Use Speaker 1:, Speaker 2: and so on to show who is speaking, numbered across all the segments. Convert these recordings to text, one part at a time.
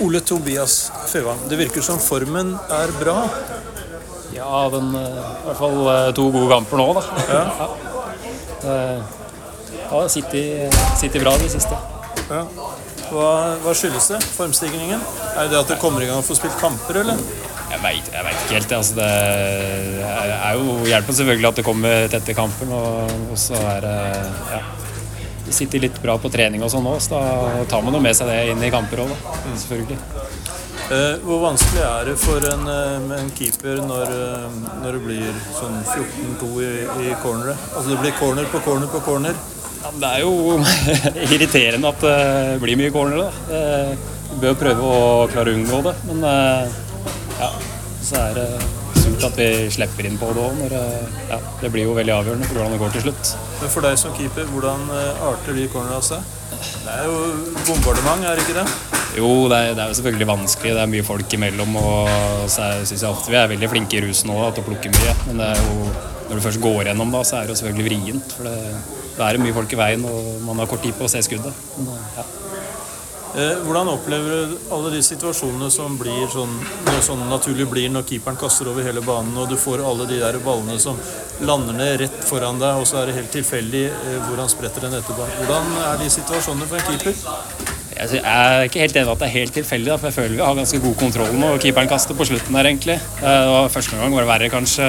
Speaker 1: Ole Tobias Fevang, det virker som formen bra.
Speaker 2: Ja, I hvert fall 2 gode kamper nå, da. Ja, sitter bra det siste.
Speaker 1: Ja. Hva skyldes det, formstigningen? Det at det kommer I gang å få spilt kamper, eller?
Speaker 2: Jeg vet ikke helt. Altså, det jo hjelper selvfølgelig at det kommer tette kamper, og så det vi sitter litt bra på trening og sånn også, da tar man jo med seg det inn I kamper også, da, selvfølgelig.
Speaker 1: Hvor vanskelig det for en keeper når det blir sånn 14-2 I corneret? Altså det blir corner på corner på corner.
Speaker 2: Ja, det jo irriterende at det blir mye corner, da. Vi bør prøve å klare å unngå det, men ja, så det surt at vi slipper inn på det også, når det blir jo veldig avgjørende for hvordan det går til slutt.
Speaker 1: Men for deg som keeper, hvordan arter de cornerne av seg? Det jo bombardement, det ikke det?
Speaker 2: Jo, det jo selvfølgelig vanskelig, det mye folk imellom, og så synes jeg ofte vi veldig flinke I rusen også, til å plukke mye, men det jo, når du først går gjennom da, så det jo selvfølgelig vrient, for det mye folk I veien, og man har kort tid på å se skuddet. Men, ja.
Speaker 1: Hvordan opplever du alle de situasjonene som blir sånn naturlig blir når keeperen kaster over hele banen, og du får alle de der ballene som lander ned rett foran deg, og så det helt tilfeldig hvor han spretter den etterpå. Hvordan de situasjonene for en keeper?
Speaker 2: Jeg ikke helt enig at det helt tilfeldig, da, for jeg føler vi har ganske god kontroll nå, og keeperen kaster på slutten der egentlig. Det var første gang var det verre kanskje,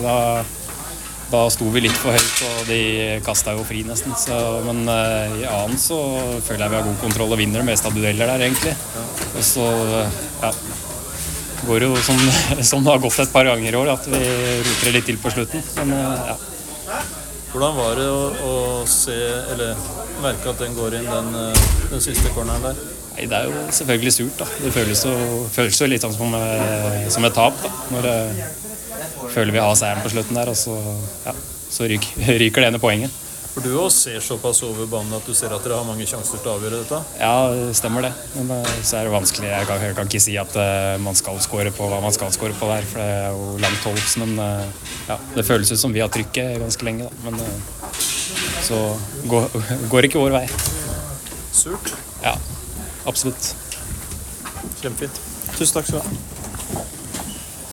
Speaker 2: da sto vi litt for høyt, og de kastet jo fri nesten. Men I annen så føler jeg vi har god kontroll og vinner det meste av dueller der egentlig. Og så går det jo som det har gått et par ganger I år, at vi roter litt til på slutten. Men ja.
Speaker 1: Hvordan var det å se, eller merke at den går inn, den siste corneren der?
Speaker 2: Nei, det jo selvfølgelig surt da. Det føles jo litt sånn som et tap da, når føler vi har seieren på slutten der, og så ryker det ene poenget.
Speaker 1: For du også ser såpass over banen at du ser at dere har mange sjanser til å avgjøre dette?
Speaker 2: Ja, det stemmer det. Men så det vanskelig. Jeg kan ikke si at man skal skåre på hva man skal skåre på der, for det jo langt holdt. Men ja, det føles ut som vi har trykket ganske lenge. Da. Men så går ikke vår vei.
Speaker 1: Surt?
Speaker 2: Ja, absolutt.
Speaker 1: Kjempefint. Tusen takk skal du ha.